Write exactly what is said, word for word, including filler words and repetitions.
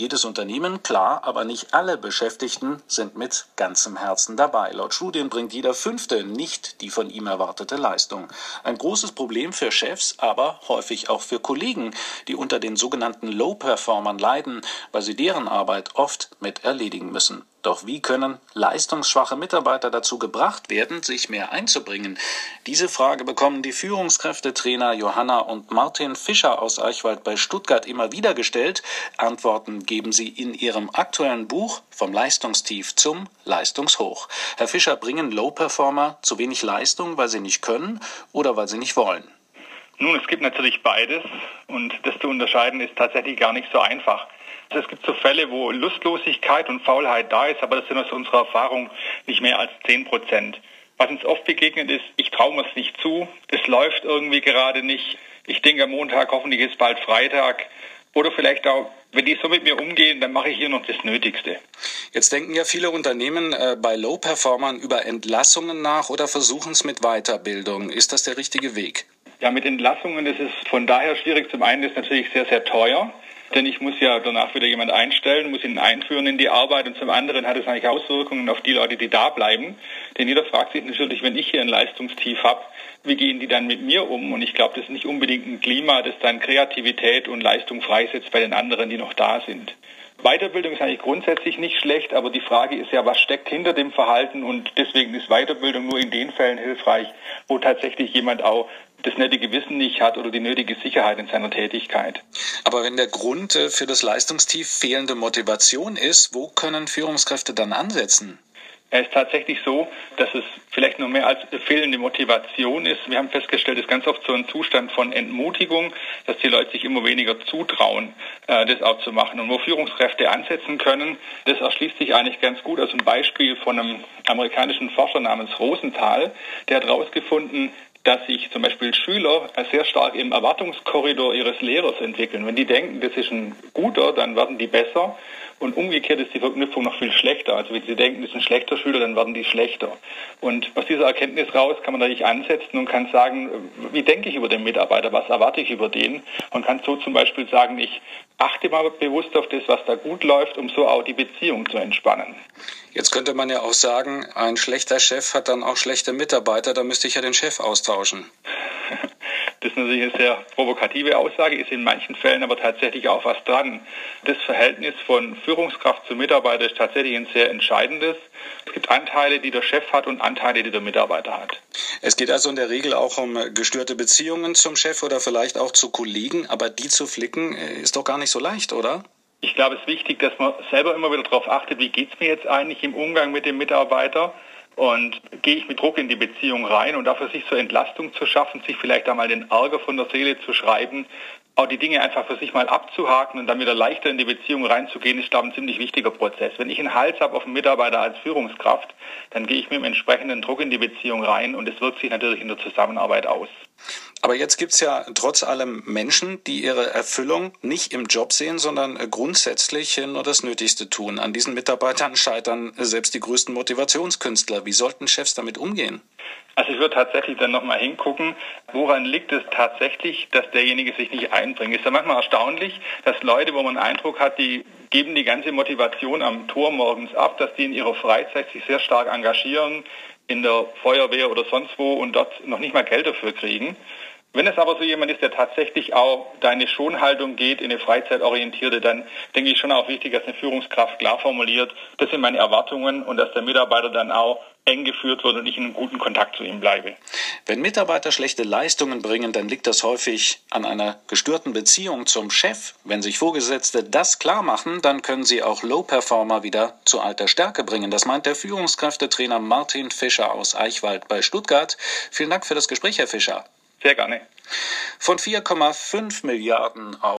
Jedes Unternehmen, klar, aber nicht alle Beschäftigten sind mit ganzem Herzen dabei. Laut Studien bringt jeder Fünfte nicht die von ihm erwartete Leistung. Ein großes Problem für Chefs, aber häufig auch für Kollegen, die unter den sogenannten Low-Performern leiden, weil sie deren Arbeit oft mit erledigen müssen. Doch wie können leistungsschwache Mitarbeiter dazu gebracht werden, sich mehr einzubringen? Diese Frage bekommen die Führungskräftetrainer Johanna und Martin Fischer aus Eichwald bei Stuttgart immer wieder gestellt. Antworten geben sie in ihrem aktuellen Buch Vom Leistungstief zum Leistungshoch. Herr Fischer, bringen Low-Performer zu wenig Leistung, weil sie nicht können oder weil sie nicht wollen? Nun, es gibt natürlich beides und das zu unterscheiden ist tatsächlich gar nicht so einfach. Es gibt so Fälle, wo Lustlosigkeit und Faulheit da ist, aber das sind aus unserer Erfahrung nicht mehr als zehn Prozent. Was uns oft begegnet ist, ich traue mir es nicht zu, es läuft irgendwie gerade nicht, ich denke am Montag, hoffentlich ist bald Freitag. Oder vielleicht auch, wenn die so mit mir umgehen, dann mache ich hier noch das Nötigste. Jetzt denken ja viele Unternehmen äh, bei Low-Performern über Entlassungen nach oder versuchen es mit Weiterbildung. Ist das der richtige Weg? Ja, mit Entlassungen ist es von daher schwierig. Zum einen ist es natürlich sehr, sehr teuer. Denn ich muss ja danach wieder jemand einstellen, muss ihn einführen in die Arbeit und zum anderen hat es eigentlich Auswirkungen auf die Leute, die da bleiben. Denn jeder fragt sich natürlich, wenn ich hier ein Leistungstief habe, wie gehen die dann mit mir um? Und ich glaube, das ist nicht unbedingt ein Klima, das dann Kreativität und Leistung freisetzt bei den anderen, die noch da sind. Weiterbildung ist eigentlich grundsätzlich nicht schlecht, aber die Frage ist ja, was steckt hinter dem Verhalten und deswegen ist Weiterbildung nur in den Fällen hilfreich, wo tatsächlich jemand auch das nötige Wissen nicht hat oder die nötige Sicherheit in seiner Tätigkeit. Aber wenn der Grund für das Leistungstief fehlende Motivation ist, wo können Führungskräfte dann ansetzen? Es ist tatsächlich so, dass es vielleicht nur mehr als fehlende Motivation ist. Wir haben festgestellt, es ist ganz oft so ein Zustand von Entmutigung, dass die Leute sich immer weniger zutrauen, das auch zu machen. Und wo Führungskräfte ansetzen können, das erschließt sich eigentlich ganz gut aus einem Beispiel von einem amerikanischen Forscher namens Rosenthal. Der hat herausgefunden, dass sich zum Beispiel Schüler sehr stark im Erwartungskorridor ihres Lehrers entwickeln. Wenn die denken, das ist ein guter, dann werden die besser. Und umgekehrt ist die Verknüpfung noch viel schlechter. Also wenn sie denken, das ist ein schlechter Schüler, dann werden die schlechter. Und aus dieser Erkenntnis raus kann man natürlich ansetzen und kann sagen, wie denke ich über den Mitarbeiter, was erwarte ich über den? Und kann so zum Beispiel sagen, ich achte mal bewusst auf das, was da gut läuft, um so auch die Beziehung zu entspannen. Jetzt könnte man ja auch sagen, ein schlechter Chef hat dann auch schlechte Mitarbeiter, da müsste ich ja den Chef austauschen. Das ist natürlich eine sehr provokative Aussage, ist in manchen Fällen aber tatsächlich auch was dran. Das Verhältnis von Führungskraft zu Mitarbeiter ist tatsächlich ein sehr entscheidendes. Es gibt Anteile, die der Chef hat und Anteile, die der Mitarbeiter hat. Es geht also in der Regel auch um gestörte Beziehungen zum Chef oder vielleicht auch zu Kollegen, aber die zu flicken ist doch gar nicht so leicht, oder? Ich glaube, es ist wichtig, dass man selber immer wieder darauf achtet, wie geht es mir jetzt eigentlich im Umgang mit dem Mitarbeiter und gehe ich mit Druck in die Beziehung rein und dafür sich zur Entlastung zu schaffen, sich vielleicht einmal den Ärger von der Seele zu schreiben, auch die Dinge einfach für sich mal abzuhaken und dann wieder leichter in die Beziehung reinzugehen, ist, glaube ich, ein ziemlich wichtiger Prozess. Wenn ich einen Hals habe auf einen Mitarbeiter als Führungskraft, dann gehe ich mit dem entsprechenden Druck in die Beziehung rein und es wirkt sich natürlich in der Zusammenarbeit aus. Aber jetzt gibt es ja trotz allem Menschen, die ihre Erfüllung nicht im Job sehen, sondern grundsätzlich nur das Nötigste tun. An diesen Mitarbeitern scheitern selbst die größten Motivationskünstler. Wie sollten Chefs damit umgehen? Also ich würde tatsächlich dann nochmal hingucken, woran liegt es tatsächlich, dass derjenige sich nicht einbringt. Es ist ja manchmal erstaunlich, dass Leute, wo man einen Eindruck hat, die geben die ganze Motivation am Tor morgens ab, dass die in ihrer Freizeit sich sehr stark engagieren, in der Feuerwehr oder sonst wo und dort noch nicht mal Geld dafür kriegen. Wenn es aber so jemand ist, der tatsächlich auch deine Schonhaltung geht, in eine freizeitorientierte, dann denke ich schon auch wichtig, dass eine Führungskraft klar formuliert, das sind meine Erwartungen und dass der Mitarbeiter dann auch eng geführt wird und ich in einem guten Kontakt zu ihm bleibe. Wenn Mitarbeiter schlechte Leistungen bringen, dann liegt das häufig an einer gestörten Beziehung zum Chef. Wenn sich Vorgesetzte das klar machen, dann können sie auch Low-Performer wieder zu alter Stärke bringen. Das meint der Führungskräftetrainer Martin Fischer aus Eichwald bei Stuttgart. Vielen Dank für das Gespräch, Herr Fischer. Sehr gerne. Von vier Komma fünf Milliarden Euro